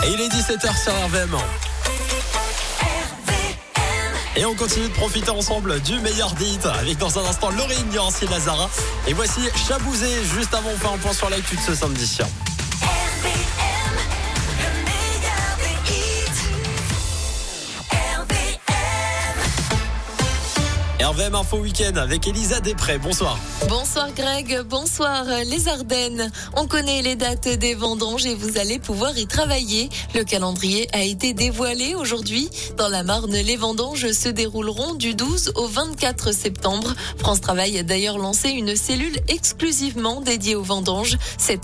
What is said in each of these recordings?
Et il est 17h sur RVM. Et on continue de profiter ensemble du meilleur des hits avec dans un instant Laurine et Lazara. Et voici Chabouzé, juste avant on fait un point sur l'actu de ce samedi. RVM Info Week-end avec Elisa Després. Bonsoir. Bonsoir Greg, bonsoir les Ardennes. On connaît les dates des vendanges et vous allez pouvoir y travailler. Le calendrier a été dévoilé aujourd'hui. Dans la Marne, les vendanges se dérouleront du 12 au 24 septembre. France Travail a d'ailleurs lancé une cellule exclusivement dédiée aux vendanges.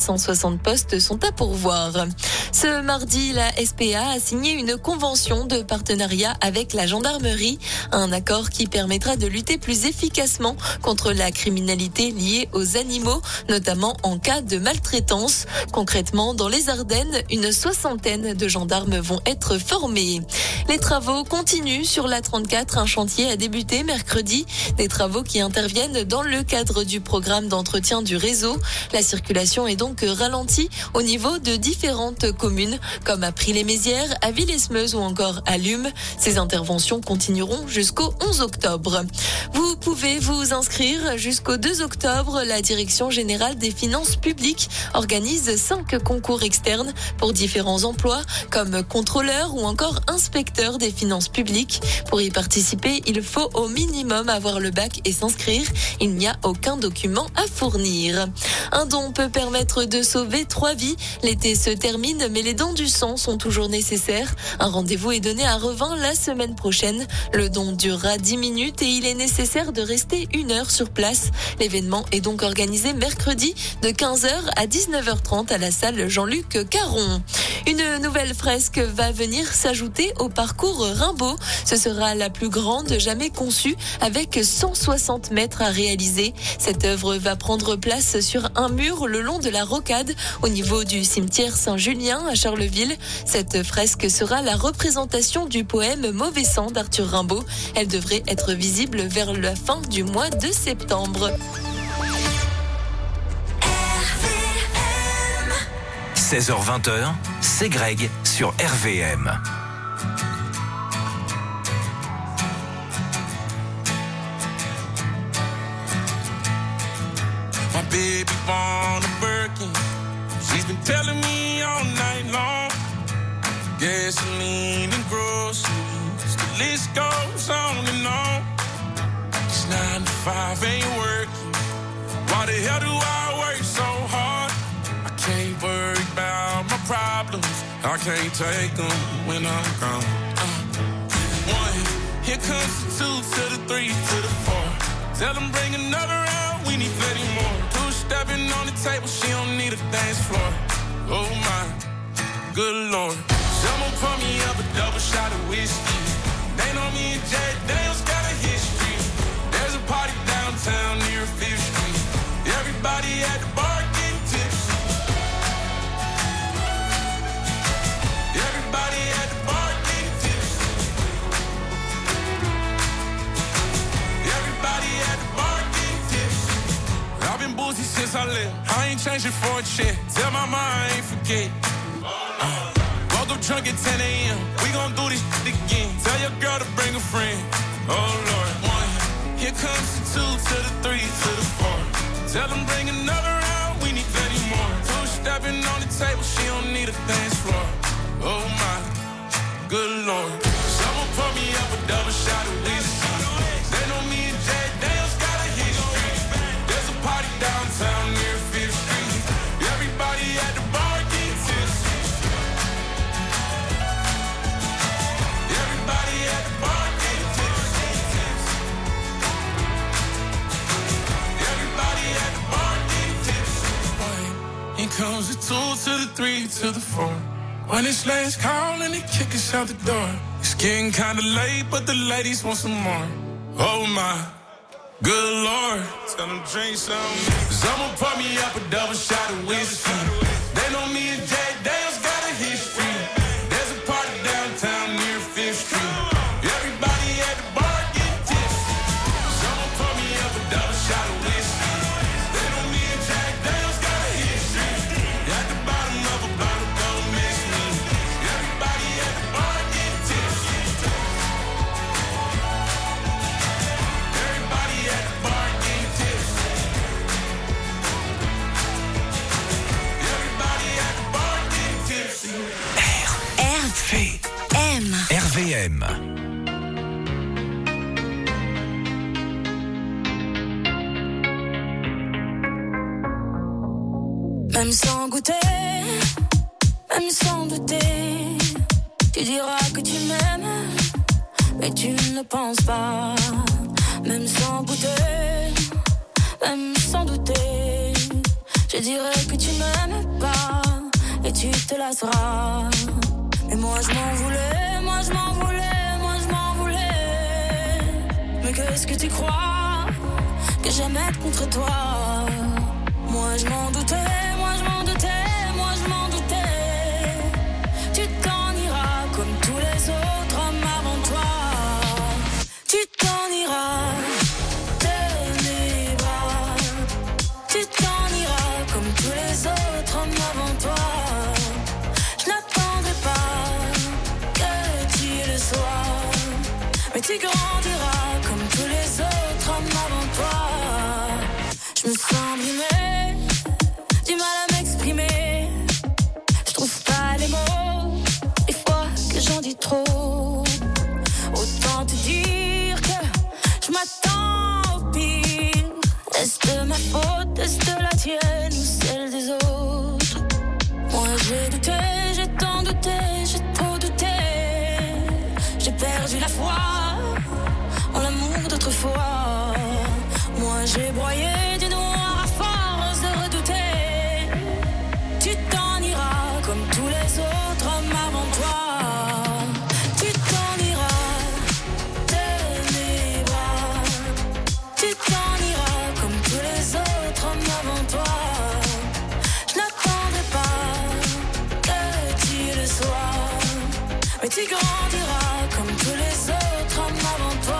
760 postes sont à pourvoir. Ce mardi, la SPA a signé une convention de partenariat avec la gendarmerie. Un accord qui permettra de lutter plus efficacement contre la criminalité liée aux animaux, notamment en cas de maltraitance. Concrètement, dans les Ardennes, une 60aine de gendarmes vont être formés. Les travaux continuent sur l'A34. Un chantier a débuté mercredi. Des travaux qui interviennent dans le cadre du programme d'entretien du réseau. La circulation est donc ralentie au niveau de différentes communes, comme à Prix-les-Mézières, à Villesmeuse ou encore à Lume. Ces interventions continueront jusqu'au 11 octobre. Vous pouvez vous inscrire jusqu'au 2 octobre. La Direction générale des finances publiques organise 5 concours externes pour différents emplois, comme contrôleur ou encore inspecteur des finances publiques. Pour y participer, il faut au minimum avoir le bac et s'inscrire. Il n'y a aucun document à fournir. Un don peut permettre de sauver 3 vies. L'été se termine, mais les dons du sang sont toujours nécessaires. Un rendez-vous est donné à Revin la semaine prochaine. Le don durera 10 minutes et il est nécessaire de rester 1 heure sur place. L'événement est donc organisé mercredi de 15h à 19h30 à la salle Jean-Luc Caron. Une nouvelle fresque va venir s'ajouter au parcours Rimbaud. Ce sera la plus grande jamais conçue avec 160 mètres à réaliser. Cette œuvre va prendre place sur un mur le long de la rocade au niveau du cimetière Saint-Julien à Charleville. Cette fresque sera la représentation du poème Mauvais sang d'Arthur Rimbaud. Elle devrait être visible vers la fin du mois de septembre. 16h20, c'est Greg sur RVM. My baby born a Birkin. She's been telling me all night long. Gasoline and groceries, the list goes on and on. It's 9 to 5, ain't working. Why the hell do I work so hard? I can't worry about my problems. I can't take them when I'm gone. 1, here comes the 2 to the 3 to the 4. Tell them bring another round, we need plenty more. 2 stepping on the table, she don't need a dance floor. Oh my, good Lord. Someone pour me up a double shot of whiskey. They know me and Jack Daniels got a history. There's a party downtown near 5th Street. Everybody at the bar getting tipsy. Everybody at the bar getting tipsy. Everybody at the bar getting tipsy. I've been boozy since I left. I ain't changing for a check. Tell my mom I ain't forget. Woke up drunk at 10 a.m. We gon' do this shit again. Tell your girl to bring a friend. Oh Lord. 1, here comes the 2 to the 3 to the 4. Tell them bring another round, we need plenty more. 2 stepping on the table, she don't need a dance floor. Oh my, good Lord. Someone pour me up a double shot of whiskey. They know me and Jack Daniels got a history. There's a party downtown near 5th Street. Everybody at the bar getting tipsy. Everybody at the bar getting tipsy. Everybody at the bar getting tipsy. Here comes the 2 to the 3 to the 4. When it's last call and they kick us out the door. It's getting kinda late, but the ladies want some more. Oh my, good Lord. Tell them drink some. Someone pour me up a double shot of whiskey. They know me and Jack Daniels got a history. There's a party downtown near 5th Street. Everybody at the bar getting tipsy. Someone pour me up a double shot of whiskey. They know me and Jack Daniels got a history. At the bottom of a bottle, don't miss me. RVM. Même sans goûter, même sans douter, tu diras que tu m'aimes, mais tu ne penses pas. Même sans goûter, même sans douter, je dirais que tu m'aimes pas et tu te lasseras. Mais moi je m'en voulais, moi je m'en voulais, moi je m'en voulais. Mais qu'est-ce que tu crois que j'aime être contre toi? Moi je m'en doutais, moi je m'en doutais, moi je m'en doutais. Tu t'en iras comme tous les autres hommes avant toi. Tu t'en iras de mes bras. Tu t'en iras comme tous les autres hommes avant toi. Je n'attendrai pas que tu le sois, mais tu grandiras comme tous les autres hommes avant toi. Je me sens brimée, du mal à m'exprimer. Je trouve pas les mots, des fois que j'en dis trop. Autant te dire que je m'attends au pire. Est-ce de ma faute, est-ce de la tienne ou celle des autres? Moi j'ai douté, j'ai tant douté, j'ai trop douté. J'ai perdu la foi en l'amour d'autrefois. Moi j'ai broyé du noir à force de redouter. Tu t'en iras comme tous les autres hommes avant toi. Tu t'en iras de mes bras. Tu t'en iras comme tous les autres hommes avant toi. Je n'attendrai pas que tu le sois, mais tu grandiras comme tous les autres hommes avant toi.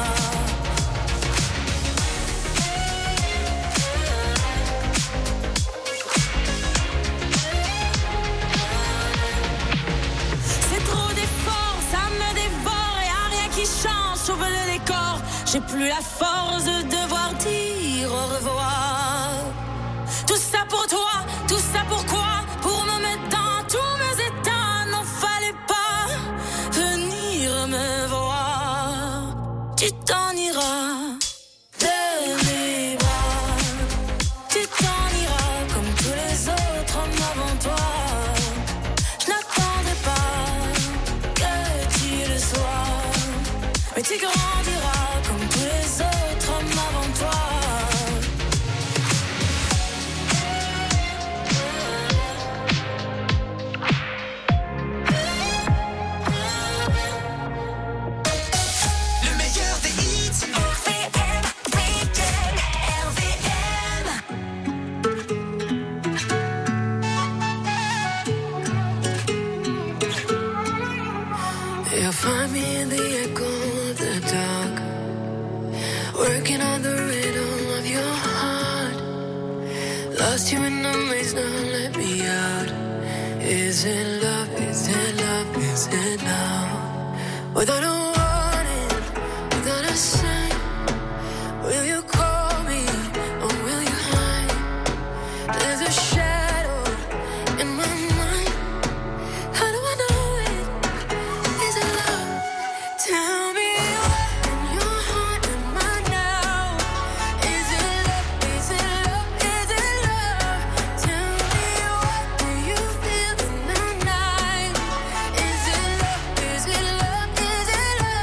J'ouvre le décor, j'ai plus la force de devoir dire au revoir. Tout ça pour toi, tout ça pourquoi? Pour me mettre dans tous mes états, n'en fallait pas venir me voir. Tu t'en iras de mes bras. Tu t'en iras comme tous les autres hommes avant toi. Je n'attendrai pas que tu le sois, mais tu grandiras comme tous les autres hommes avant toi. Le meilleur des hits, RVM, Weekend, RVM. You'll find me in the echo of the dark, working on the rhythm of your heart. Lost you in the maze, now let me out. Is it love, is it love, is it now? Without a warning, without a sign, will you call me or will you hide? There's a shadow in my mind. How do I know it? Is it love? Tell me what in your heart am I now? Is it love? Is it love? Is it love? Tell me what do you feel in the night? Is it love? Is it love? Is it love?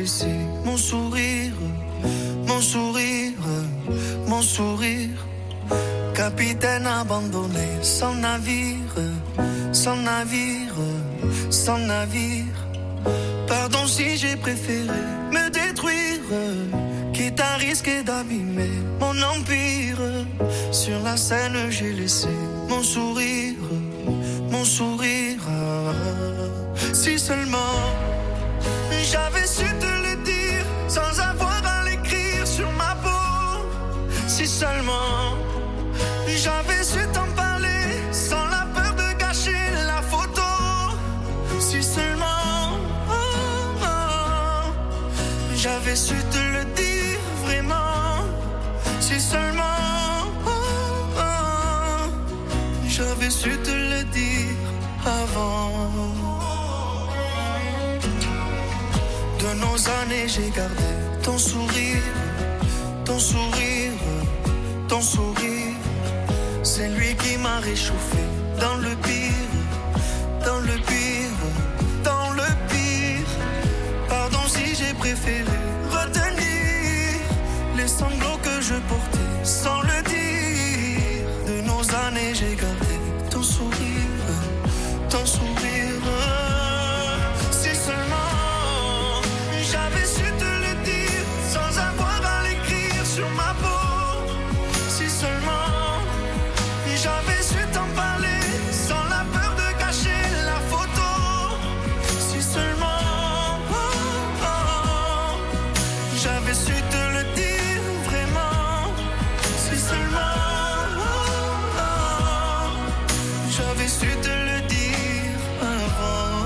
laissé mon sourire, mon sourire, mon sourire. Capitaine abandonné, sans navire, sans navire, sans navire. Pardon si j'ai préféré me détruire, quitte à risquer d'abîmer mon empire. Sur la scène j'ai laissé mon sourire, mon sourire. Si seulement j'avais su te le dire sans avoir à l'écrire sur ma peau. Si seulement j'avais su t'en parler sans la peur de gâcher la photo. Si seulement j'avais su te le dire vraiment. Si seulement j'avais su te le dire avant. De nos années j'ai gardé ton sourire, ton sourire, ton sourire. C'est lui qui m'a réchauffé dans le pire, dans le pire, dans le pire. Pardon si j'ai préféré retenir les sanglots que je portais sans le dire. De nos années j'ai gardé ton sourire, ton sourire. Si seulement j'avais su te le dire sans avoir à l'écrire sur ma peau. Si seulement j'avais su t'en parler sans la peur de gâcher la photo. Si seulement j'avais su te le dire vraiment. Si seulement j'avais su te le dire avant.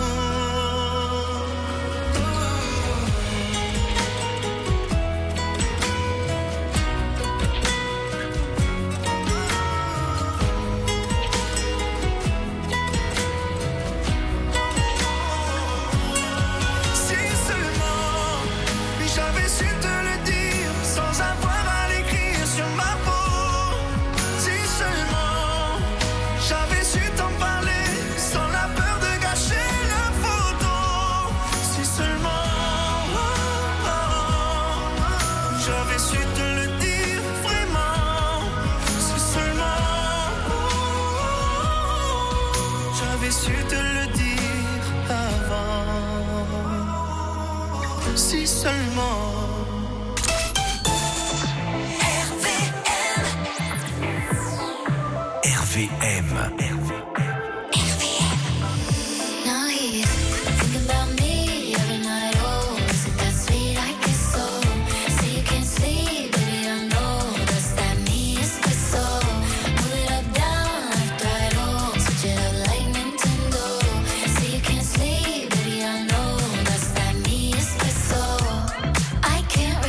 Si seulement j'avais su te le dire sans avoir à l'écrire sur ma peau. Si seulement j'avais su t'en parler sans la peur de gâcher la photo. Si seulement j'avais su te le dire vraiment. Si seulement j'avais su te le dire avant. Si seulement. RVM. Now he's thinking about me every night. Oh, is it that sweet? I guess so. Say you can't sleep, baby, I know. Does that mean it's the soul? Move it up, down, left, right, oh. Switch it up like Nintendo. Say you can't sleep, baby, I know. Does that mean it's the soul? I can't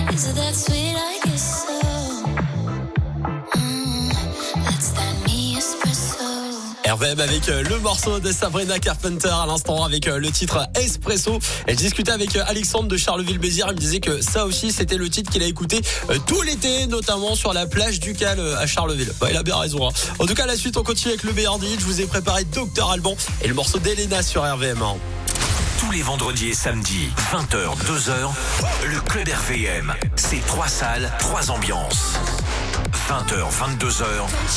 Is it that sweet? I guess so. That's that me espresso. RVM avec le morceau de Sabrina Carpenter à l'instant avec le titre Espresso. Et je discutais avec Alexandre de Charleville-Mézières. Il me disait que ça aussi c'était le titre qu'il a écouté tout l'été, notamment sur la plage du Cal à Charleville. Bah, il a bien raison. Hein. En tout cas, la suite on continue avec le meilleur des hits. Je vous ai préparé Dr Alban et le morceau d'Elena sur RVM. Tous les vendredis et samedis, 20h, 2h, le Club RVM. C'est 3 salles, 3 ambiances. 20h, 22h,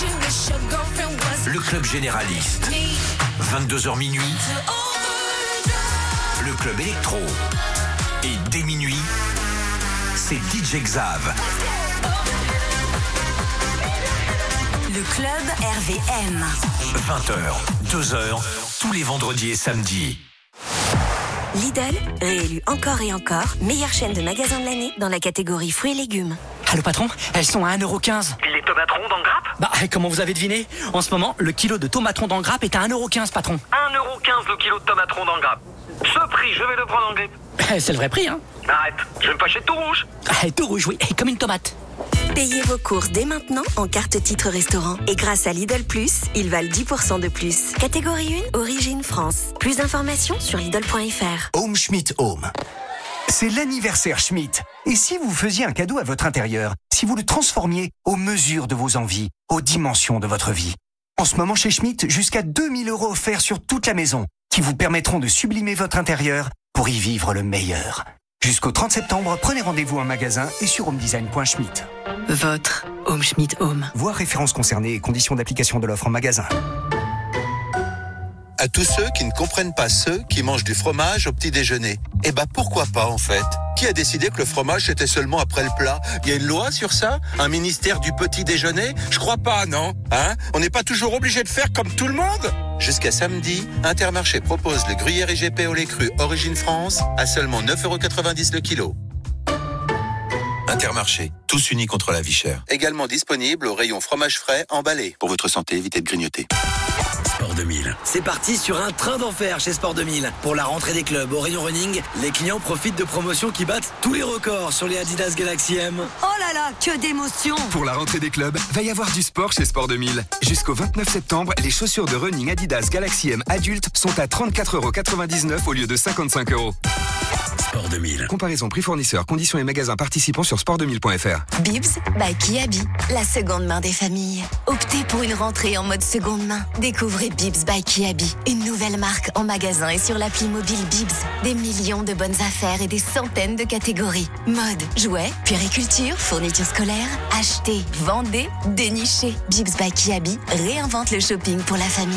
le Club Généraliste. 22h minuit, le Club Électro. Et dès minuit, c'est DJ Xav. Le Club RVM. 20h, 2h, tous les vendredis et samedis. Lidl, réélu encore et encore, meilleure chaîne de magasins de l'année dans la catégorie fruits et légumes. Allô patron, elles sont à 1,15€. Les tomaterons dans le grappe ? Bah, comment vous avez deviné ? En ce moment, le kilo de tomaterons dans le grappe est à 1,15€, patron. 1,15€ le kilo de tomaterons dans le grappe. Ce prix, je vais le prendre en grippe. C'est le vrai prix, hein. Arrête, je vais me fâcher de tout rouge. Tout rouge, oui, comme une tomate. Payez vos courses dès maintenant en carte titre restaurant. Et grâce à Lidl Plus, ils valent 10% de plus. Catégorie 1, origine France. Plus d'informations sur Lidl.fr. Home Schmidt Home. C'est l'anniversaire Schmidt. Et si vous faisiez un cadeau à votre intérieur, si vous le transformiez aux mesures de vos envies, aux dimensions de votre vie. En ce moment chez Schmidt, jusqu'à 2000 € offerts sur toute la maison, qui vous permettront de sublimer votre intérieur pour y vivre le meilleur. Jusqu'au 30 septembre, prenez rendez-vous en magasin et sur homedesign.schmidt. Votre Home Schmidt Home. Voir références concernées et conditions d'application de l'offre en magasin. À tous ceux qui ne comprennent pas ceux qui mangent du fromage au petit déjeuner. Eh ben pourquoi pas en fait ? Qui a décidé que le fromage c'était seulement après le plat ? Il y a une loi sur ça ? Un ministère du petit déjeuner ? Je crois pas, non ? Hein ? On n'est pas toujours obligé de faire comme tout le monde ? Jusqu'à samedi, Intermarché propose le gruyère IGP au lait cru Origine France à seulement 9,90€ le kilo. Intermarché, tous unis contre la vie chère. Également disponible au rayon fromage frais emballé. Pour votre santé, évitez de grignoter. Sport 2000. C'est parti sur un train d'enfer chez Sport 2000. Pour la rentrée des clubs au rayon running, les clients profitent de promotions qui battent tous les records sur les Adidas Galaxy M. Oh là là, que d'émotion! Pour la rentrée des clubs, va y avoir du sport chez Sport 2000. Jusqu'au 29 septembre, les chaussures de running Adidas Galaxy M adultes sont à 34,99€ au lieu de 55€. Sport 2000. Comparaison prix fournisseur, conditions et magasins participants sur sport2000.fr. Bibs by Kiabi, la seconde main des familles. Optez pour une rentrée en mode seconde main. Découvrez Bibs by Kiabi, une nouvelle marque en magasin et sur l'appli mobile Bibs. Des millions de bonnes affaires et des centaines de catégories. Mode, jouets, puériculture, fournitures scolaires. Achetez, vendez, dénichez. Bibs by Kiabi réinvente le shopping pour la famille.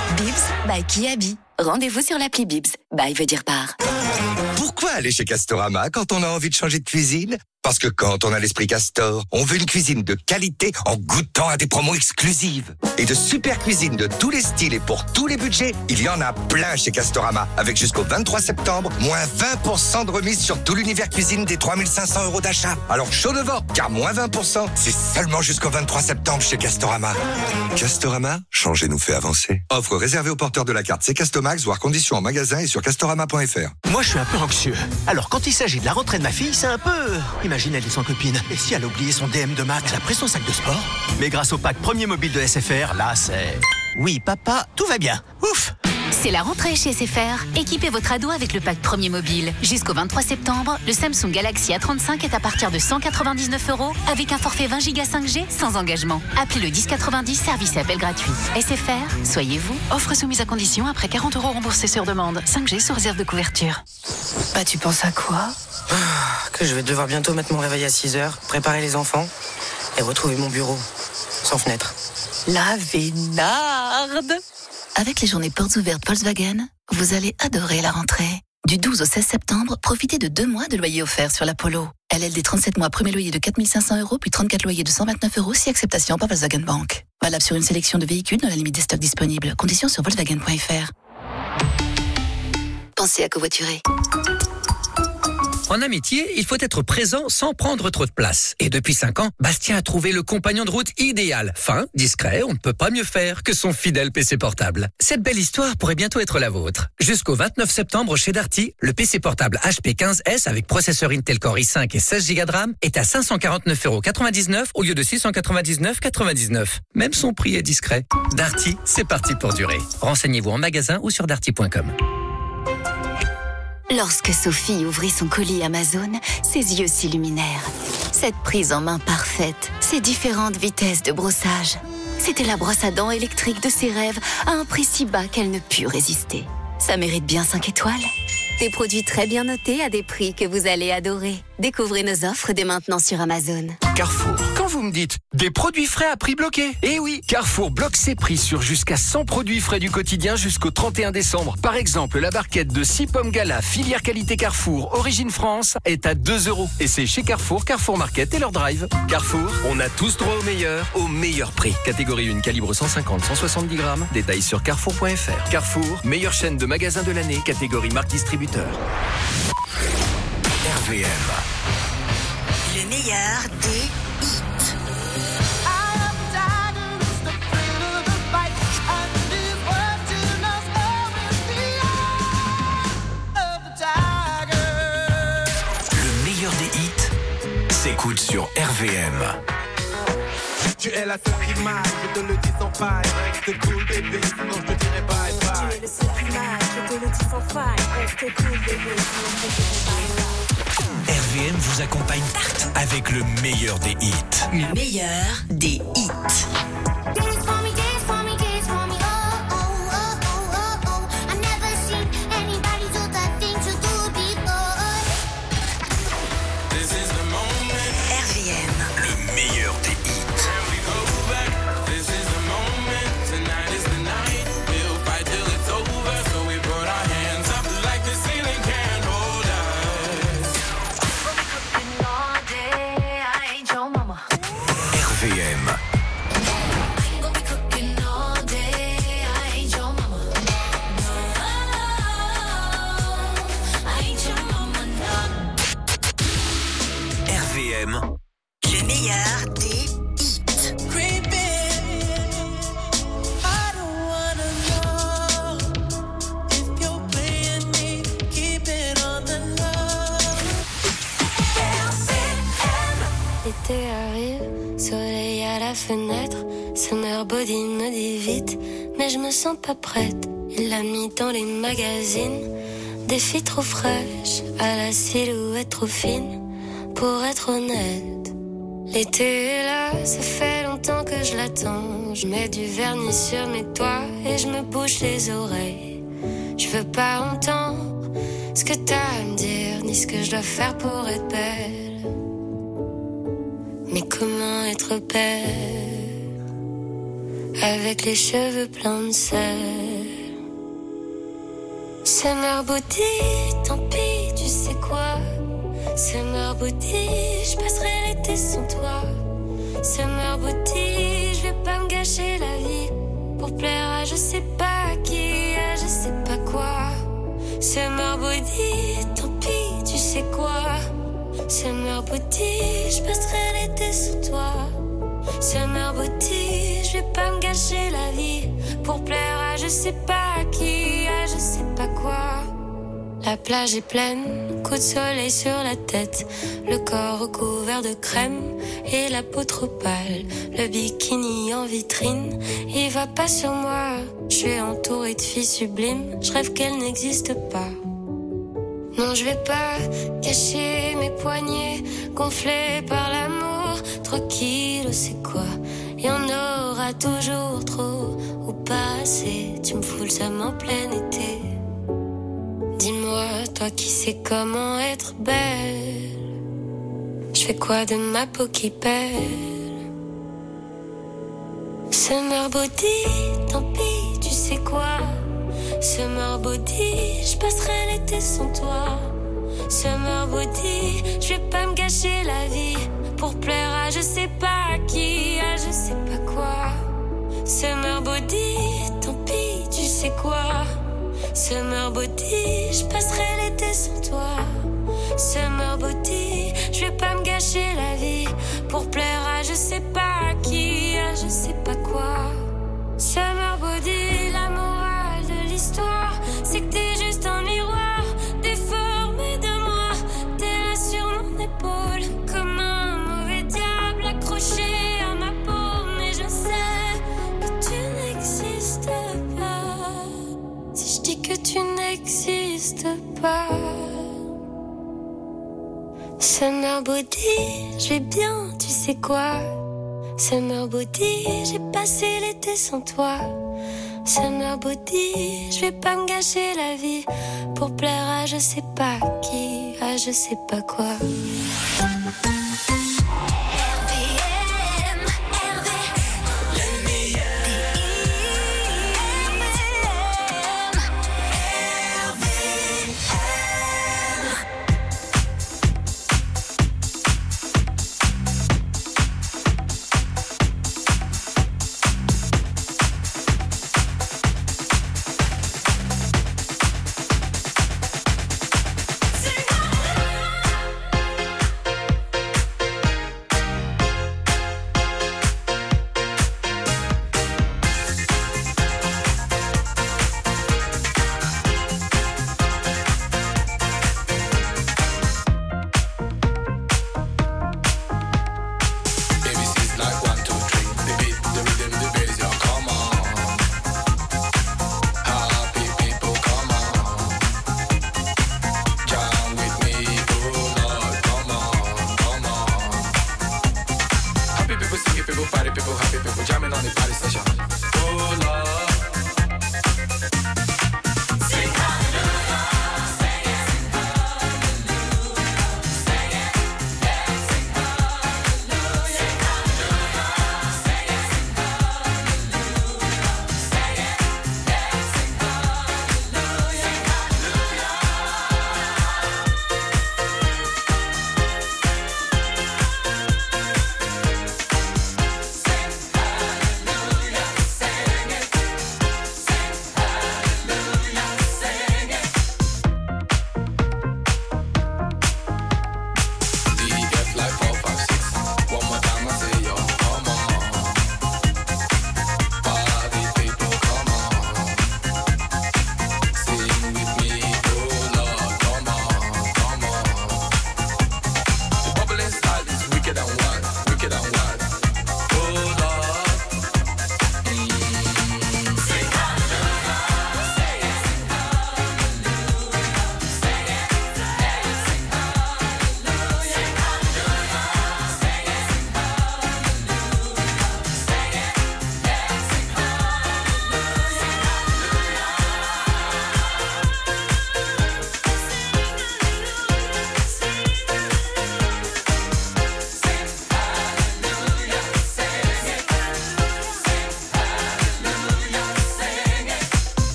Bibs by Kiabi. Rendez-vous sur l'appli Bibs. By veut dire par. Pourquoi aller chez Castorama quand on a envie de changer de cuisine ? Parce que quand on a l'esprit Castor, on veut une cuisine de qualité en goûtant à des promos exclusives. Et de super cuisine de tous les styles et pour tous les budgets, il y en a plein chez Castorama. Avec jusqu'au 23 septembre, moins 20% de remise sur tout l'univers cuisine des 3500 € d'achat. Alors chaud devant, car moins 20%, c'est seulement jusqu'au 23 septembre chez Castorama. Castorama, changer nous fait avancer. Offre réservée aux porteurs de la carte C'est Castomax, voire conditions en magasin et sur castorama.fr. Moi, je suis un peu anxieux. Alors, quand il s'agit de la rentrée de ma fille, c'est un peu... Imagine, elle est sans copine. Et si elle a oublié son DM de maths, elle a pris son sac de sport. Mais grâce au pack premier mobile de SFR, là, c'est... Oui, papa, tout va bien. Ouf! C'est la rentrée chez SFR. Équipez votre ado avec le pack premier mobile. Jusqu'au 23 septembre, le Samsung Galaxy A35 est à partir de 199€ avec un forfait 20 Go 5G sans engagement. Appelez le 1090, service et appel gratuit. SFR, soyez vous. Offre soumise à condition après 40€ remboursés sur demande. 5G sous réserve de couverture. Bah, tu penses à quoi ? Que je vais devoir bientôt mettre mon réveil à 6h, préparer les enfants et retrouver mon bureau sans fenêtre. La Vénarde. Avec les journées portes ouvertes Volkswagen, vous allez adorer la rentrée. Du 12 au 16 septembre, profitez de 2 mois de loyer offert sur la Polo. LLD 37 mois, premier loyer de 4 500€, puis 34 loyers de 129€ si acceptation par Volkswagen Bank. Valable sur une sélection de véhicules dans la limite des stocks disponibles. Conditions sur Volkswagen.fr. Pensez à covoiturer. On En amitié, il faut être présent sans prendre trop de place. Et depuis 5 ans, Bastien a trouvé le compagnon de route idéal. Fin, discret, on ne peut pas mieux faire que son fidèle PC portable. Cette belle histoire pourrait bientôt être la vôtre. Jusqu'au 29 septembre chez Darty, le PC portable HP 15S avec processeur Intel Core i5 et 16 Go de RAM est à 549,99 € au lieu de 699,99 €. Même son prix est discret. Darty, c'est parti pour durer. Renseignez-vous en magasin ou sur darty.com. Lorsque Sophie ouvrit son colis Amazon, ses yeux s'illuminèrent. Cette prise en main parfaite, ces différentes vitesses de brossage. C'était la brosse à dents électrique de ses rêves à un prix si bas qu'elle ne put résister. Ça mérite bien 5 étoiles. Des produits très bien notés à des prix que vous allez adorer. Découvrez nos offres dès maintenant sur Amazon. Carrefour. Quand vous me dites des produits frais à prix bloqué, eh oui, Carrefour bloque ses prix sur jusqu'à 100 produits frais du quotidien jusqu'au 31 décembre. Par exemple, la barquette de 6 pommes Gala, filière qualité Carrefour, origine France, est à 2 €. Et c'est chez Carrefour, Carrefour Market et leur drive. Carrefour, on a tous droit au meilleur prix. Catégorie 1, calibre 150-170 grammes. Détails sur carrefour.fr. Carrefour, meilleure chaîne de magasins de l'année, catégorie marque distributeur. RVM. Le meilleur des hits. Le meilleur des hits s'écoute sur RVM. Tu es la seule qui m'aille, je te le dis sans faille. Reste cool bébé, sinon je te dirai bye bye. Tu es le seul qui m'aille, je te le dis sans faille. Reste cool bébé, sinon je te dirai bye bye. RVM vous accompagne partout avec le meilleur des hits. Le meilleur des hits. Dance for me, dance for me, dance for me. Oh, oh, oh, oh, oh, oh. I've never seen anybody do the things you do before. This is the moment. RVM. Le meilleur des hits. Can we go back? This is the moment. Tonight is the night. We'll fight till it's over. So we put our hands up like the ceiling can't hold us. All day, I ain't your mama. RVM. Ain't gonna be cooking all day, I ain't your mama. No, I ain't your mama, no. RVM. Le meilleur des hits. L'été arrive, soleil à la fenêtre. Summer Body me dit vite, mais je me sens pas prête. Il l'a mis dans les magazines. Des filles trop fraîches, à la silhouette trop fine. Pour être honnête, l'été est là, ça fait longtemps que je l'attends. Je mets du vernis sur mes doigts et je me bouche les oreilles. Je veux pas entendre ce que t'as à me dire, ni ce que je dois faire pour être belle. Mais comment être belle avec les cheveux pleins de sel? Summer Body, tant pis, tu sais quoi? Summer Body, je passerai l'été sans toi. Summer Body, je vais pas me gâcher la vie pour plaire à je sais pas qui, à je sais pas quoi. Summer Body, tant pis, tu sais quoi? Summer Body, je passerai l'été sans toi. Summer Body, je vais pas me gâcher la vie pour plaire à je sais pas qui, à je sais pas quoi. La plage est pleine, coup de soleil sur la tête, le corps recouvert de crème et la peau trop pâle. Le bikini en vitrine, il va pas sur moi. Je suis entourée de filles sublimes, je rêve qu'elles n'existent pas. Non, je vais pas cacher mes poignets gonflés par l'amour. 3 kilos, c'est quoi? Y en aura toujours trop ou pas assez. Tu me fous le seum en plein été. Dis-moi, toi qui sais comment être belle, je fais quoi de ma peau qui pèle? Summer Body, tant pis, tu sais quoi? Summer Body, je passerai l'été sans toi. Summer Body, je vais pas me gâcher la vie pour plaire à je sais pas qui, à je sais pas quoi. Summer Body, tant pis, tu sais quoi? Summer Body, je passerai l'été sans toi. Summer body, je vais pas me gâcher la vie pour plaire à je sais pas qui, à je sais pas quoi. Summer body, la morale de l'histoire, c'est que t'es juste un miroir déformé de moi. T'es là sur mon épaule comme un mauvais diable accroché à ma peau, mais je sais que tu n'existes pas. Si je dis que tu n'existes pas. Summer body, je vais bien, tu sais quoi. Summer body, j'ai passé l'été sans toi. Summer body, je vais pas me gâcher la vie pour plaire à je sais pas qui, à je sais pas quoi.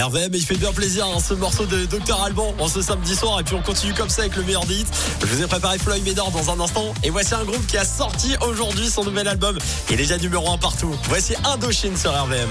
RVM. Et il fait bien plaisir ce morceau de Dr Alban en ce samedi soir. Et puis on continue comme ça avec le meilleur des hits. Je vous ai préparé Floyd Mayweather dans un instant. Et voici un groupe qui a sorti aujourd'hui son nouvel album. Il est déjà numéro 1 partout. Voici Indochine sur RVM.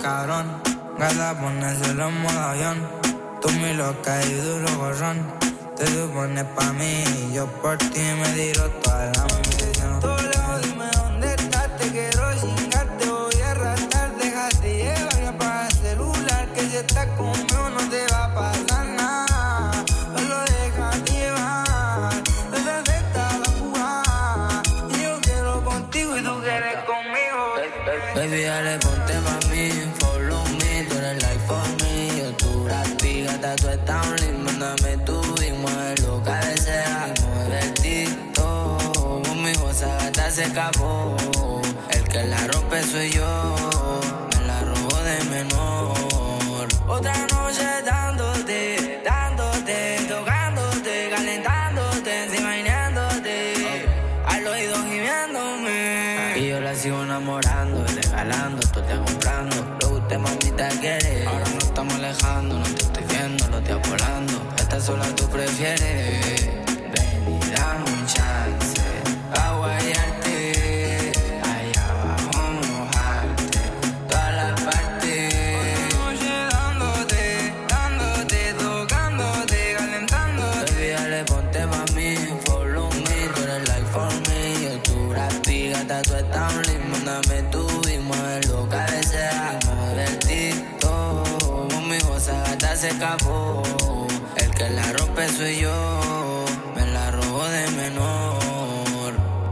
Gata, ponérselo en modo avión. Tú mi loca y duro gorrón. Te supones pa' mí, yo por ti me tiro toda la misión. Todo lejos, dime dónde estás, te quiero chingar, te voy a arrastrar, déjate llevar y apaga el celular, que si estás conmigo no te va a pasar nada. Solo déjate llevar, desde esta la jugada, y yo quiero contigo y tú quieres conmigo. Baby, dale, ponte pa' mí, follow me, tú eres like for me. Yo tu gratis, gata, tú estás un lindo, mándame tu y muévelo, cabecea, mueve el tito. Conmigo esa gata se escapó, el que la rompe soy yo, me la robó de menor. Otra noche dándote, tocándote, calentándote, encima imaginándote, al oído gimiéndome. Y yo la sigo enamorando, regalando, tú te comprando. Lo que usted mamita quiere. Ahora no estamos alejando, no te estoy viendo, lo estoy volando. Esta sola tú prefieres. Ven y dame un chance pa' guayarte, allá abajo mojarte, todas las partes. Noche dándote, tocándote, calentándote. Baby, dale, ponte pa' mí, follow me, tú eres like for me. Yo tu gratis, gata, tú estás un lindo, mándame tú y muévelo, cabecea, mueve el tito. Conmigo esa gata se escapó, el que la rompe soy yo, me la robó de menor.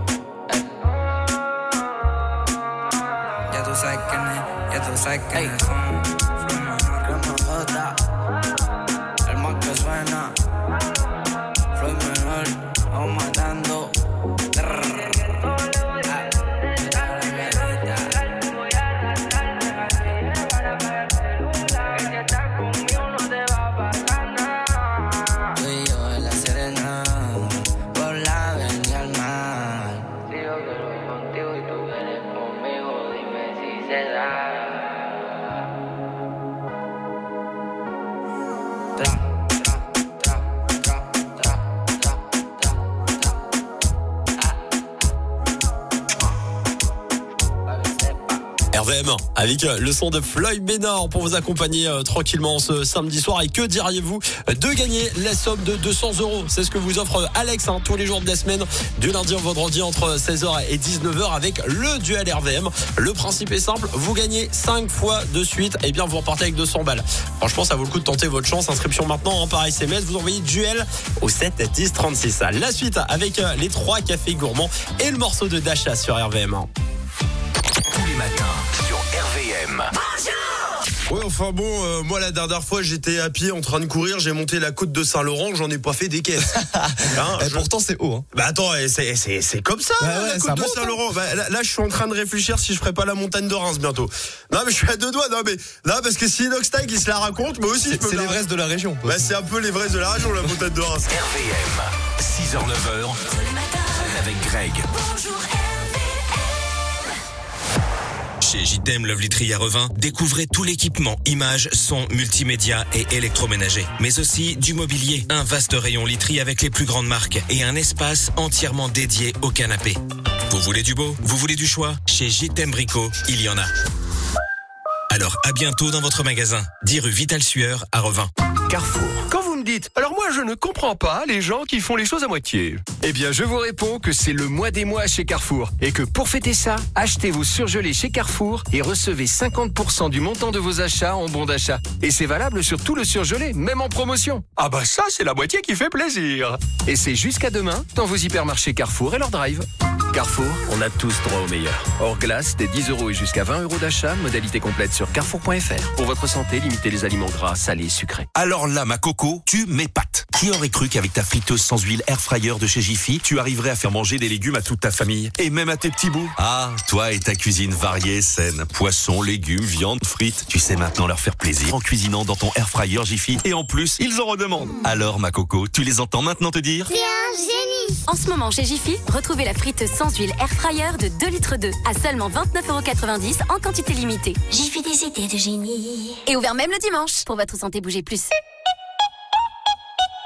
Ya tú sabes quién es, son Flow Menor. El más que suena, Flow Menor, vamos matando. Tú y yo en la Serena, por la avenida al mar. Si yo quiero contigo y tú quieres conmigo, dime si se da. RVM avec le son de Floyd Bénard pour vous accompagner tranquillement ce samedi soir. Et que diriez-vous de gagner la somme de 200 €? C'est ce que vous offre Alex tous les jours de la semaine, du lundi au vendredi entre 16h et 19h avec le duel RVM. Le principe est simple, vous gagnez 5 fois de suite, et bien vous repartez avec 200 balles. Franchement, ça vaut le coup de tenter votre chance. Inscription maintenant par SMS, vous envoyez duel au 7 10 36. La suite avec les 3 cafés gourmands et le morceau de Dasha sur RVM. Tous les matins sur RVM. Ouais, enfin bon, moi la dernière fois j'étais à pied en train de courir, j'ai monté la côte de Saint-Laurent, j'en ai pas fait des caisses. Et pourtant c'est haut. Hein. Bah attends, c'est comme ça la côte de Saint-Laurent. Bah, là je suis en train de réfléchir si je ferais pas la montagne de Reims bientôt. Non mais je suis à 2 doigts, non parce que si Inoxtag il se la raconte, moi aussi je peux. C'est l'Everest de la région. Bah c'est un peu l'Everest de la région, la montagne de Reims. RVM, 6h-9h avec Greg. Bonjour Chez JTM Love Literie à Revin, découvrez tout l'équipement, images, son, multimédia et électroménager. Mais aussi du mobilier, un vaste rayon literie avec les plus grandes marques et un espace entièrement dédié au canapé. Vous voulez du beau? Vous voulez du choix? Chez JTM Brico, il y en a. Alors à bientôt dans votre magasin, 10 rue Vital Sueur à Revin. Carrefour. Quand vous me dites, alors moi je ne comprends pas les gens qui font les choses à moitié. Eh bien je vous réponds que c'est le mois des mois chez Carrefour. Et que pour fêter ça, achetez vos surgelés chez Carrefour et recevez 50% du montant de vos achats en bon d'achat. Et c'est valable sur tout le surgelé, même en promotion. Ah bah ça c'est la moitié qui fait plaisir. Et c'est jusqu'à demain dans vos hypermarchés Carrefour et leur drive. Carrefour, on a tous droit au meilleur. Hors glace, dès 10 € et jusqu'à 20 € d'achat, modalité complète sur carrefour.fr. Pour votre santé, limitez les aliments gras, salés, sucrés. Alors là, ma coco, tu m'épates. Qui aurait cru qu'avec ta friteuse sans huile air fryer de chez Jiffy, tu arriverais à faire manger des légumes à toute ta famille et même à tes petits bouts? Ah, toi et ta cuisine variée, saine. Poissons, légumes, viande, frites. Tu sais maintenant leur faire plaisir en cuisinant dans ton air fryer Jiffy. Et en plus, ils en redemandent. Alors, ma coco, tu les entends maintenant te dire? C'est un génie! En ce moment, chez Jiffy, retrouvez la frite sans huile air fryer de 2 litres 2 à seulement 29,90 € en quantité limitée. Jiffy, des idées de génie. Et ouvert même le dimanche. Pour votre santé, bougez plus.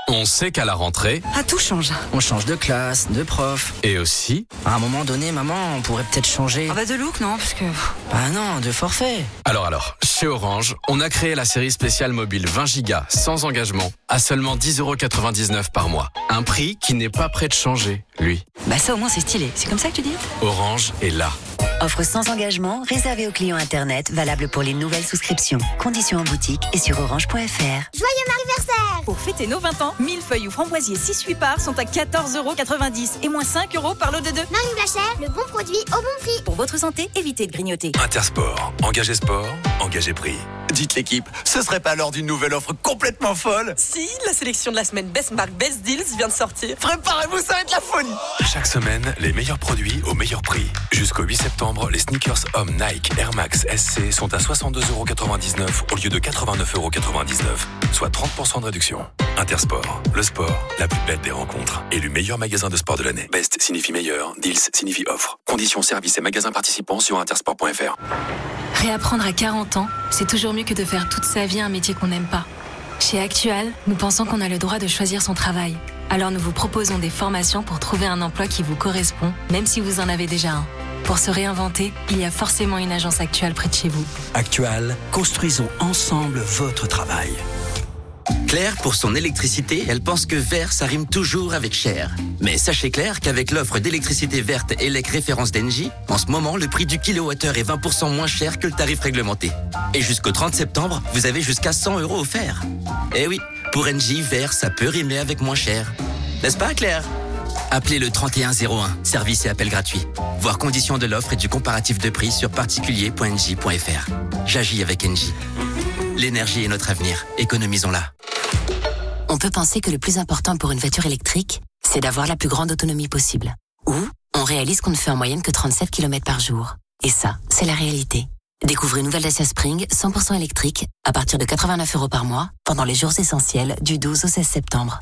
On sait qu'à la rentrée... Ah, tout change. On change de classe, de prof. Et aussi... À un moment donné, maman, on pourrait peut-être changer... Ah bah de look, non, parce que... Ah non, de forfait. Alors, chez Orange, on a créé la série spéciale mobile 20 Go sans engagement à seulement 10,99€ par mois. Un prix qui n'est pas prêt de changer, lui. Bah ça au moins c'est stylé. C'est comme ça que tu dis ? Orange est là. Offre sans engagement, réservée aux clients Internet, valable pour les nouvelles souscriptions. Conditions en boutique et sur orange.fr. Joyeux anniversaire! Pour fêter nos 20 ans, millefeuilles ou framboisiers 6-8 parts sont à 14,90€ et moins 5€ par lot de 2. Marie Blachère, le bon produit au bon prix. Pour votre santé, évitez de grignoter. Intersport, engagez sport, engagez prix. Dites l'équipe, ce serait pas l'heure d'une nouvelle offre complètement folle? Si, la sélection de la semaine Best Mark Best Deals vient de sortir. Préparez-vous, ça va être la folie! Chaque semaine, les meilleurs produits au meilleur prix. Jusqu'au 8 septembre, les sneakers hommes Nike Air Max SC sont à 62,99€ au lieu de 89,99€, soit 30% de réduction. Intersport, le sport, la plus belle des rencontres. Élu meilleur magasin de sport de l'année. Best signifie meilleur, deals signifie offre. Conditions, services et magasins participants sur intersport.fr. Réapprendre à 40 ans, c'est toujours mieux que de faire toute sa vie un métier qu'on n'aime pas. Chez Actual, nous pensons qu'on a le droit de choisir son travail. Alors nous vous proposons des formations pour trouver un emploi qui vous correspond, même si vous en avez déjà un. Pour se réinventer, il y a forcément une agence Actual près de chez vous. Actual, construisons ensemble votre travail. Claire, pour son électricité, elle pense que vert, ça rime toujours avec cher. Mais sachez Claire qu'avec l'offre d'électricité verte ELEC référence d'Engie, en ce moment, le prix du kilowattheure est 20% moins cher que le tarif réglementé. Et jusqu'au 30 septembre, vous avez jusqu'à 100€ offerts. Eh oui, pour Engie, vert, ça peut rimer avec moins cher. N'est-ce pas, Claire ? Appelez le 3101, service et appel gratuit. Voir conditions de l'offre et du comparatif de prix sur particulier.engie.fr. J'agis avec Engie. L'énergie est notre avenir, économisons-la. On peut penser que le plus important pour une voiture électrique, c'est d'avoir la plus grande autonomie possible. Ou on réalise qu'on ne fait en moyenne que 37 km par jour. Et ça, c'est la réalité. Découvrez une nouvelle Dacia Spring 100% électrique à partir de 89€ par mois pendant les jours essentiels du 12 au 16 septembre.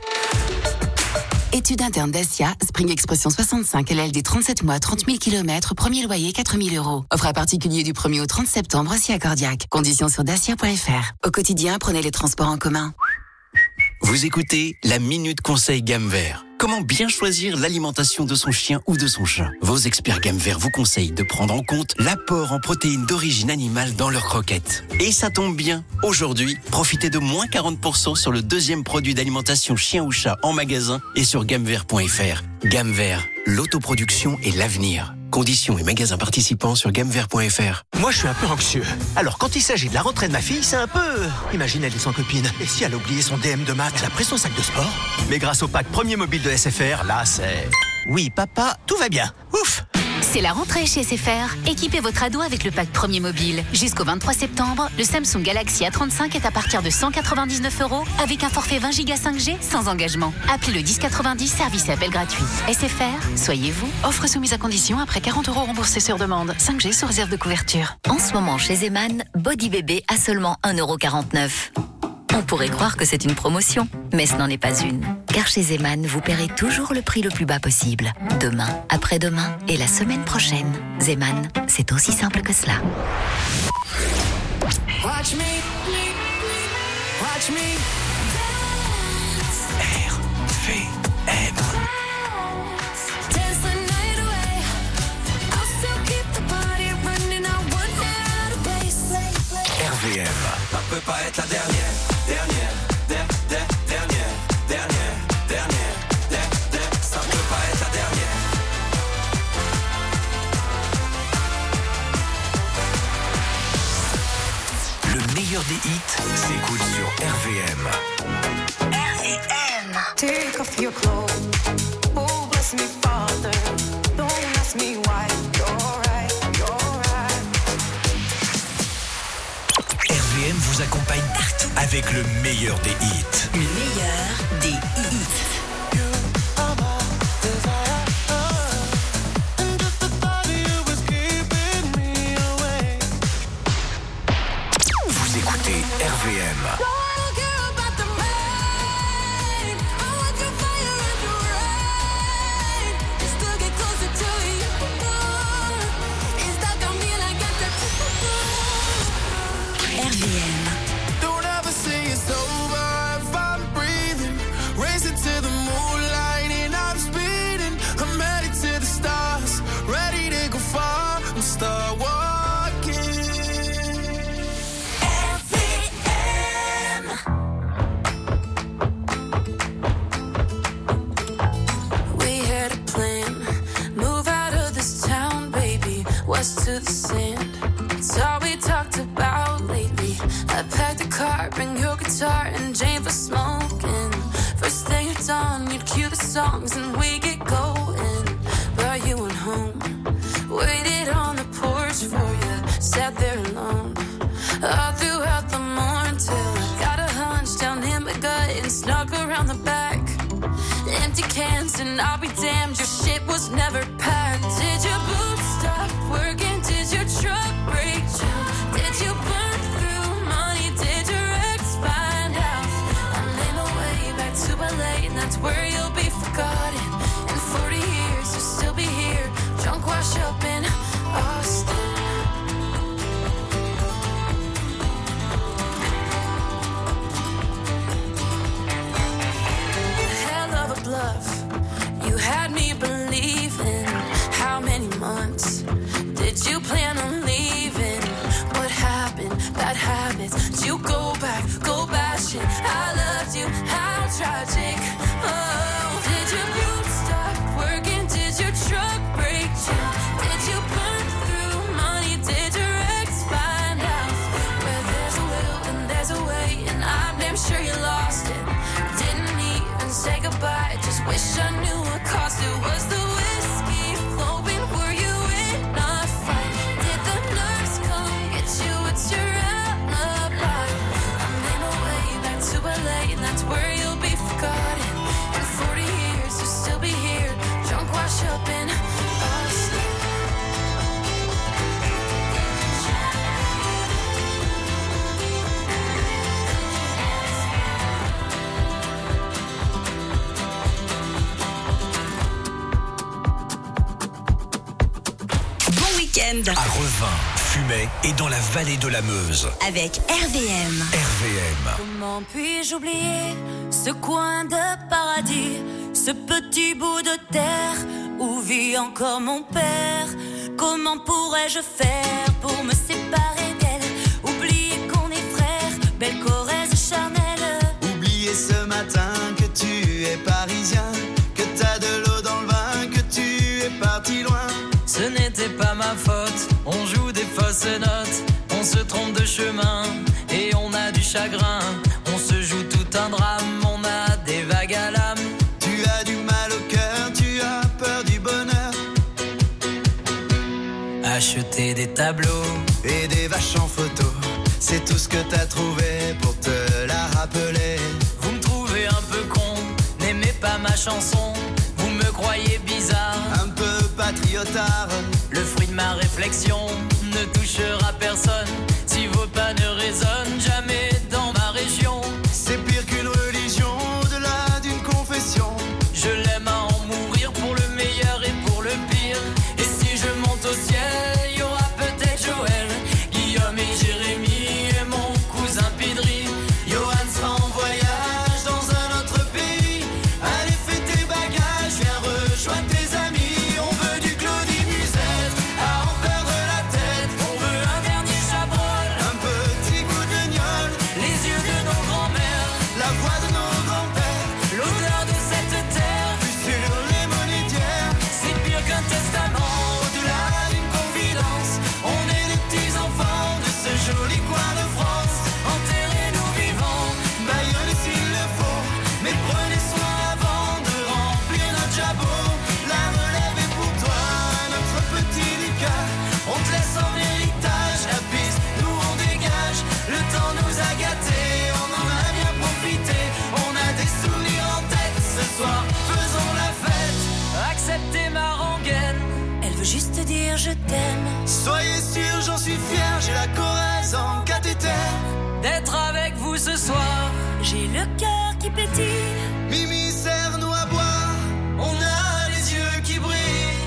Étude interne Dacia, Spring Expression 65, LLD 37 mois, 30 000 km, premier loyer 4 000€. Offre à particulier du 1er au 30 septembre, aussi à Cordiac. Conditions sur dacia.fr. Au quotidien, prenez les transports en commun. Vous écoutez la Minute Conseil Gamme Vert. Comment bien choisir l'alimentation de son chien ou de son chat? Vos experts Gamme Vert vous conseillent de prendre en compte l'apport en protéines d'origine animale dans leurs croquettes. Et ça tombe bien. Aujourd'hui, profitez de moins 40% sur le deuxième produit d'alimentation chien ou chat en magasin et sur gammevert.fr. Gamme Vert, l'autoproduction et l'avenir. Conditions et magasins participants sur gammevert.fr. Moi, je suis un peu anxieux. Alors, quand il s'agit de la rentrée de ma fille, c'est un peu... Imagine, elle est sans copine. Et si elle a oublié son DM de maths? Elle a pris son sac de sport. Mais grâce au pack premier mobile de SFR, là, c'est... Oui, papa, tout va bien. Ouf! C'est la rentrée chez SFR. Équipez votre ado avec le pack premier mobile. Jusqu'au 23 septembre, le Samsung Galaxy A35 est à partir de 199€ avec un forfait 20 Go 5G sans engagement. Appelez le 1090, service et appel gratuit. SFR, soyez vous. Offre soumise à condition après 40€ remboursés sur demande. 5G sous réserve de couverture. En ce moment, chez Zeman, Body Bébé à seulement 1,49€. On pourrait croire que c'est une promotion, mais ce n'en est pas une. Car chez Zeman, vous paierez toujours le prix le plus bas possible. Demain, après-demain et la semaine prochaine. Zeman, c'est aussi simple que cela. Watch me, watch me. RVM. Dance the night away. I'll still keep the party running. I want out of place. RVM. Ça peut pas être la dernière. Ça peut pas être la dernière. Le meilleur des hits s'écoute sur RVM. RVM. Take off your clothes. Oh, bless me, Father. Don't ask me why. You're right, you're right. RVM vous accompagne partout avec le meilleur des hits. Le meilleur des hits. Vous écoutez RVM. Don't ever say it's over if I'm breathing. Raise we'd cue the songs and we get going. Brought you on home, waited on the porch for you, sat there alone. All throughout the morning till I got a hunch down in my gut and snuck around the back. Empty cans and I'll be damned, your shit was never packed. Did your boobs stop working? Did your truck break down? Did you burn through money? Did your ex find out? I made my way back to LA and that's where you'll be forgotten. In 40 years you'll still be here, drunk wash up in Austin. Bluff. You had me believing. How many months did you plan on leaving? What happened? Bad habits. Did you go back? Go bashing. I loved you. How tragic. Oh, did your boobs stop working? Did your truck break down? Did you burn through money? Did your ex find out? Where there's a will and there's a way, and I'm damn sure you lost it. Didn't even say goodbye. Just wish I knew what cost it. Was the whiskey flowing? Were you in a fight? Did the nurse come get you? What's your alibi? I made my way back to LA and that's where you'll be forgotten. In 40 years you'll still be here, drunk wash up in Austin. À Revin, Fumay et dans la vallée de la Meuse. Avec RVM. RVM. Comment puis-je oublier ce coin de paradis, ce petit bout de terre où vit encore mon père? Comment pourrais-je faire pour me séparer d'elle? Oublier qu'on est frères, belle Corrèze charnelle. Oublier ce matin que tu es parisien, que t'as de l'eau dans le vin, que tu es parti loin. Ce n'était pas ma faute, on joue des fausses notes, on se trompe de chemin et on a du chagrin. On se joue tout un drame, on a des vagues à l'âme. Tu as du mal au cœur, tu as peur du bonheur. Acheter des tableaux et des vaches en photo, c'est tout ce que t'as trouvé pour te la rappeler. Vous me trouvez un peu con, n'aimez pas ma chanson. Vous me croyez bizarre, un peu patriotard. Le fruit de ma réflexion ne touchera personne si vos pas ne résonnent jamais dans ma région. C'est pire qu'une religion, au-delà d'une confession. Je l'aime à en mourir pour le meilleur et pour le pire. Et si je monte au ciel, il y aura peut-être Joël, Guillaume et Jérémy et mon cousin Pidri. Johan sera en voyage dans un autre pays. Allez, fais tes bagages, viens rejoindre tes amis. On veut du Claudie Musette, à en perdre la tête. On veut un dernier Chabrol, un petit coup de gnôle. Les yeux de nos grands-mères, la voix de nos grands-pères, l'odeur de cette terre, vue sur les monétières. C'est pire qu'un testament, au-delà d'une confidence. On est les petits-enfants de ce joli coin de France. Enterrez-nous vivants, baillonnez s'il le faut, mais prenez soin avant de remplir notre jabot. La relève est pour toi, notre petit Lucas. On te laisse en héritage la piste, nous on dégage. Le temps nous a gâtés, on en a bien profité. On a des souvenirs en tête, ce soir faisons la fête. Acceptez ma rengaine, elle veut juste te dire je t'aime. Soyez sûrs, j'en suis fier, j'ai la Corrèze en cathéter. D'être avec vous ce soir, j'ai le cœur qui pétille. Mimi, serre-nous à boire, on a les yeux qui brillent.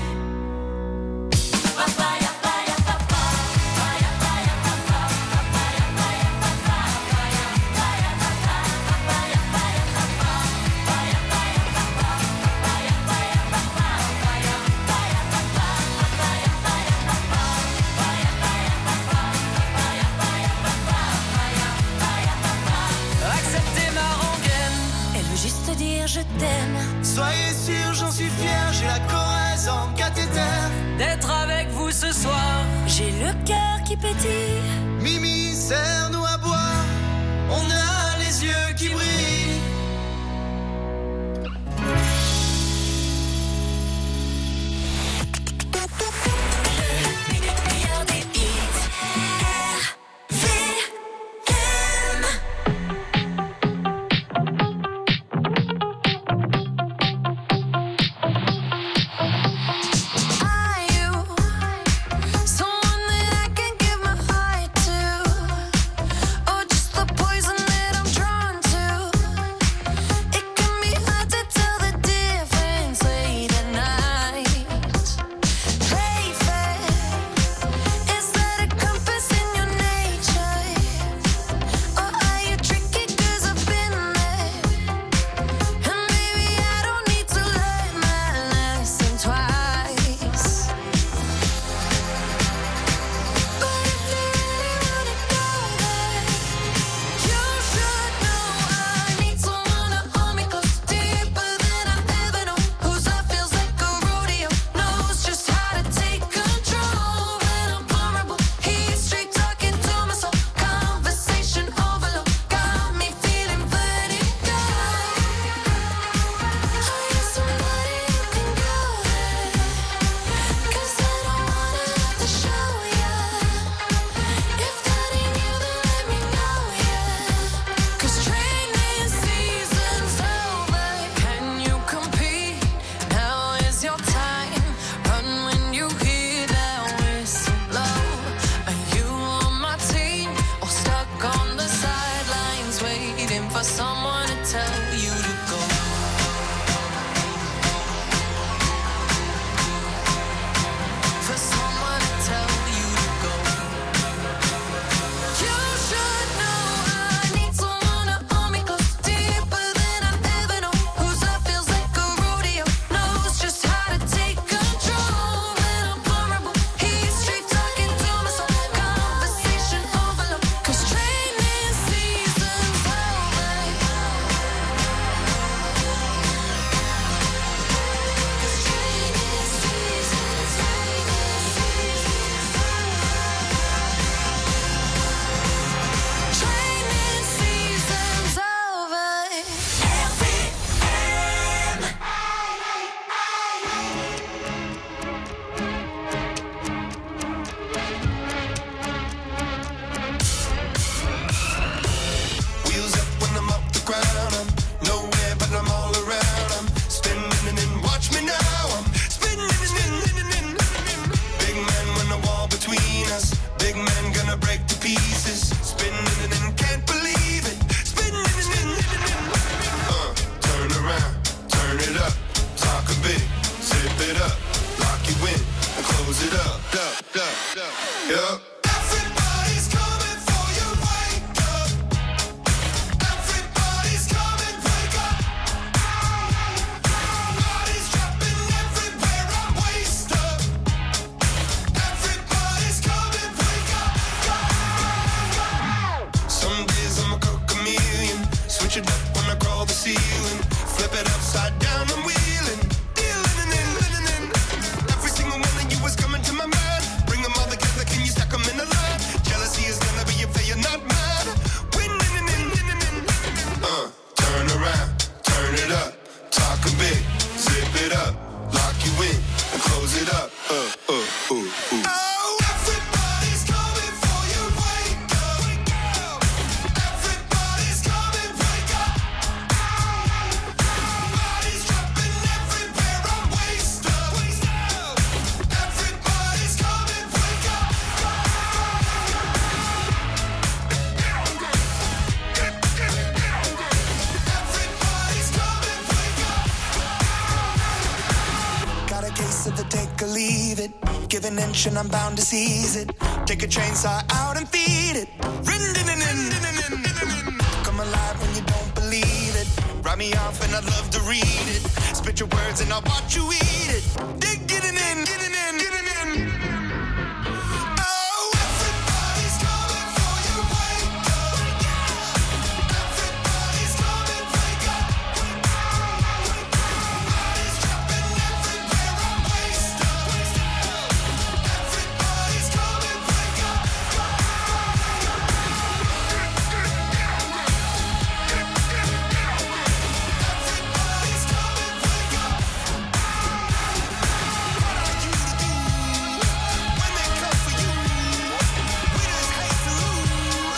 acceptez ma rengaine. Elle veut juste te dire je t'aime. Soyez sûrs, j'en suis fier, j'ai la Corrèze en cathéter. D'être avec vous ce soir, j'ai le cœur qui pétille. Mimi, serre-nous à boire, on a les yeux qui brillent. upside down and wheeling, dealing in. Every single one of you is coming to my mind. Bring them all together, can you stack them in a line? Jealousy is gonna be if you're not mad. Winning. Turn around, turn it up, talk a bit, zip it up, lock you in, and close it up. Everybody's coming for you, wake up. Everybody's coming, wake up. Bodies dropping everywhere, I'm wasted. Everybody's coming, wake up. Everybody's coming, wake up. Got a case of the take or leave it. Give an inch and I'm bound to seize it. Take a chainsaw out and feed it. Come alive when you don't believe it. Write me off and I'd love to read it. Spit your words and I'll watch you eat it. Getting in. Oh, everybody's coming for you, wake up. Everybody's coming, wake up. Bodies dropping everywhere, I'm wasted. Everybody's coming, wake up. Everybody's coming, wake up. What are you to do when they come for you? Winners hate to lose.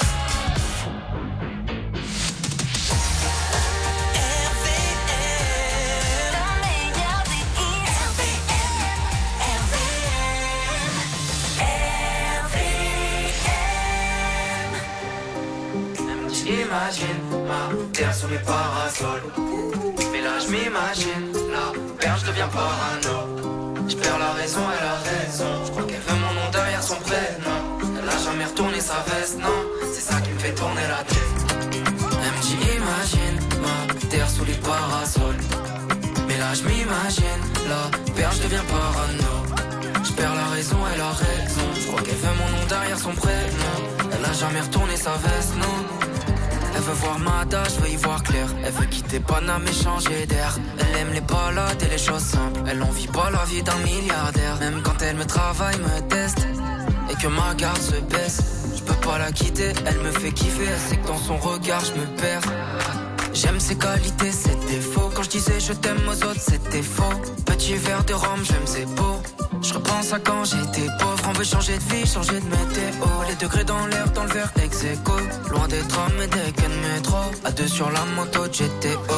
J'imagine ma terre sous mes parasols. Mais là je m'imagine la perche devient parano. Je perds la raison, elle a raison. Je crois qu'elle veut mon nom derrière son prénom. Elle a jamais retourné sa veste, non. C'est ça qui me fait tourner la tête. Elle me dit imagine ma terre sous les parasols. Mais là je m'imagine la perche devient parano. Je perds la raison, elle a raison. Je crois qu'elle veut mon nom derrière son prénom. Elle a jamais retourné sa veste, non. Elle veut voir Mada, je veux y voir clair. Elle veut quitter Paname et changer d'air. Elle aime les balades et les choses simples. Elle en vit pas la vie d'un milliardaire. Même quand elle me travaille, me teste et que ma garde se baisse, je peux pas la quitter, elle me fait kiffer. Elle sait que dans son regard je me perds. J'aime ses qualités, ses défauts. Quand je disais je t'aime aux autres, c'était faux. Petit verre de rhum, j'aime ses peaux. Je repense à quand j'étais pauvre. On veut changer de vie, changer de météo. Les degrés dans l'air, dans le verre ex-aequo. Loin des trams et des quais de métro. À deux sur la moto de GTO.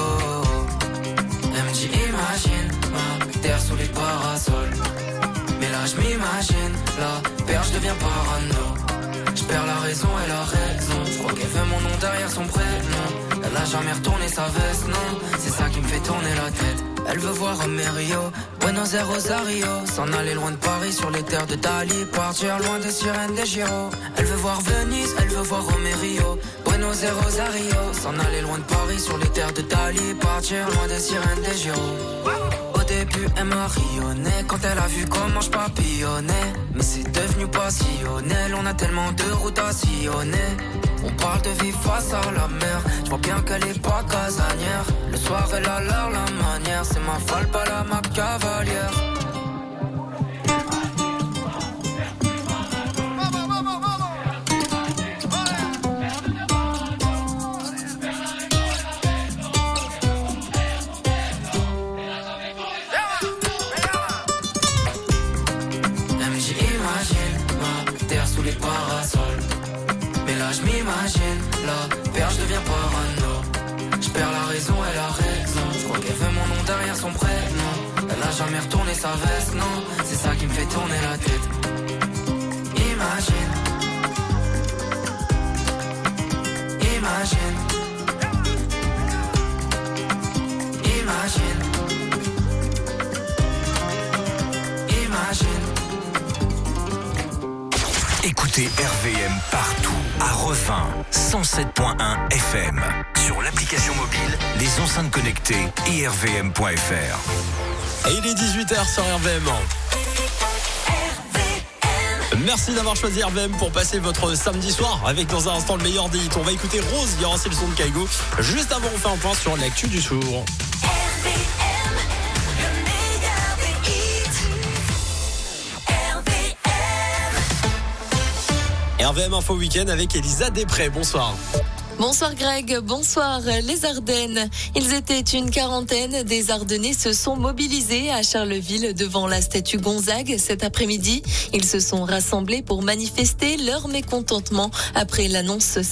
Elle me dit imagine ma terre sous les parasols. Mais là je m'imagine la perche devient parano. Je perds la raison, elle a raison. Je crois qu'elle veut mon nom derrière son prénom. Elle a jamais retourné sa veste, non. C'est ça qui me fait tourner la tête. Elle veut voir Rio, Buenos Aires, Rosario. S'en aller loin de Paris sur les terres de Dali. Partir loin des sirènes des Giro. Elle veut voir Venise, elle veut voir Rio, Buenos Aires, Rosario. S'en aller loin de Paris sur les terres de Dali. Partir loin des sirènes des Giro. Au début elle m'a rayonné quand elle a vu comment je papillonnais. Mais c'est devenu passionnel, on a tellement de routes à sillonner. On parle de vie face à la mer. Je vois bien qu'elle est pas casanière. Le soir elle a l'air la manière. C'est ma folle, pas la ma cavalière. Les parasols. Mais là je m'imagine la perche devient parano. Je perds la raison, elle a raison. Je crois qu'elle veut mon nom derrière son prénom. Elle a jamais retourné sa veste, non. C'est ça qui me fait tourner la tête. Imagine. Imagine. Imagine. Imagine. Écoutez RVM partout, à Revin, 107.1 FM, sur l'application mobile, les enceintes connectées et rvm.fr. Et il est 18h sur RVM. Merci d'avoir choisi RVM pour passer votre samedi soir avec dans un instant le meilleur des hits. On va écouter Rose, il y aura aussi le son de Kaigo. Juste avant, on fait un point sur l'actu du jour. RVM, le meilleur des hits. RVM. RVM Info Week-end avec Elisa Després. Bonsoir. Bonsoir Greg, bonsoir les Ardennes. Ils étaient une quarantaine des Ardennais se sont mobilisés à Charleville devant la statue Gonzague cet après-midi. Ils se sont rassemblés pour manifester leur mécontentement après l'annonce